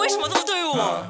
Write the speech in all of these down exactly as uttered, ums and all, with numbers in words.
什么这么对我？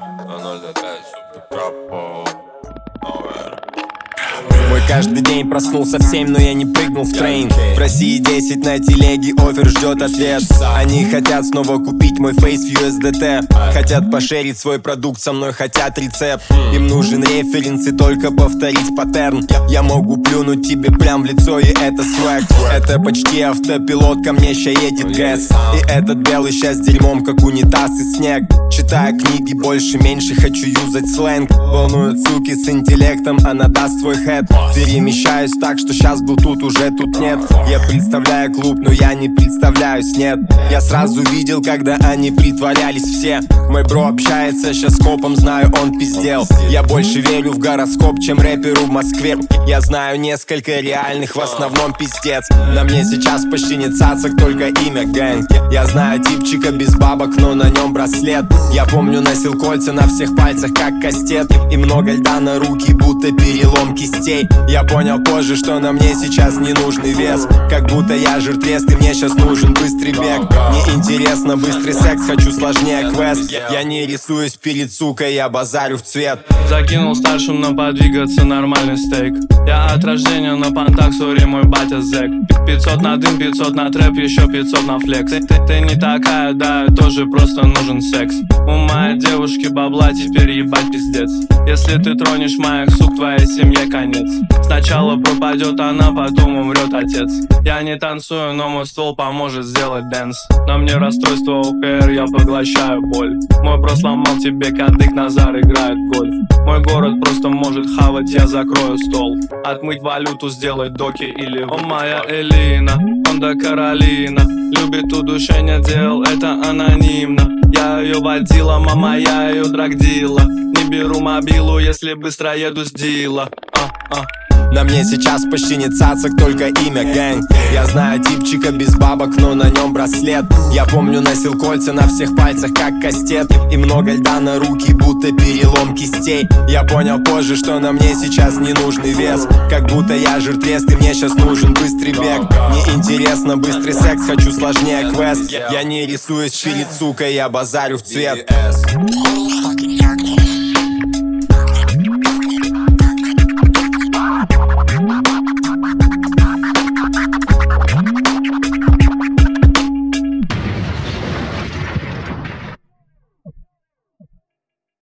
Мой каждый день проснулся в семь, но я не прыгнул в трейн. В России десять на телеге, офер ждет ответ. Они хотят снова купить мой фейс в ю эс ди ти. Хотят пошерить свой продукт со мной, хотят рецепт. Им нужен референс и только повторить паттерн. Я могу плюнуть тебе прям в лицо, и это свэг. Это почти автопилот, ко мне ща едет гэс. И этот белый ща с дерьмом, как унитаз и снег. Читаю книги больше-меньше, хочу юзать сленг. Волнуют суки с интеллектом, она даст свой хэт. Перемещаюсь так, что сейчас был тут, уже тут нет. Я представляю клуб, но я не представляюсь, нет. Я сразу видел, когда они притворялись все. Мой бро общается сейчас с копом, знаю, он пиздел. Я больше верю в гороскоп, чем рэперу в Москве. Я знаю несколько реальных, в основном пиздец. На мне сейчас почти не цацак, только имя гэнг. Я знаю типчика без бабок, но на нем браслет. Я помню, носил кольца на всех пальцах, как кастет. И много льда на руки, будто перелом кистей. Я понял позже, что на мне сейчас не нужный вес. Как будто я жертвец, и мне сейчас нужен быстрый бег. Мне интересно быстрый секс, хочу сложнее квест. Я не рисуюсь перед сукой, я базарю в цвет. Закинул старшим на подвигаться нормальный стейк. Я от рождения на понтах, сори, мой батя зэк. Пятьсот на дым, пятьсот на трэп, еще пятьсот на флекс. Ты, ты, ты не такая, да, тоже просто нужен секс. У моей девушки бабла, теперь ебать пиздец. Если ты тронешь моих сук, твоей семье конец. Сначала пропадет она, потом умрет отец. Я не танцую, но мой ствол поможет сделать дэнс. На мне расстройство о пэ эр, я поглощаю боль. Мой бро сломал тебе кадык, Назар играет в гольф. Мой город просто может хавать, я закрою стол. Отмыть валюту, сделать доки или... О, моя Элина, Honda Каролина. Любит удушение дел, это анонимно. Я ее водила, мама, я ее драгдила. Не беру мобилу, если быстро еду с дила. а, а. На мне сейчас почти не цацак, только имя гэнг. Я знаю типчика без бабок, но на нем браслет. Я помню, носил кольца на всех пальцах, как кастет. И много льда на руки, будто перелом кистей. Я понял позже, что на мне сейчас не нужный вес. Как будто я жертвец, и мне сейчас нужен быстрый бег. Мне интересно быстрый секс, хочу сложнее квест. Я не рисуюсь перед сукой, я базарю в цвет.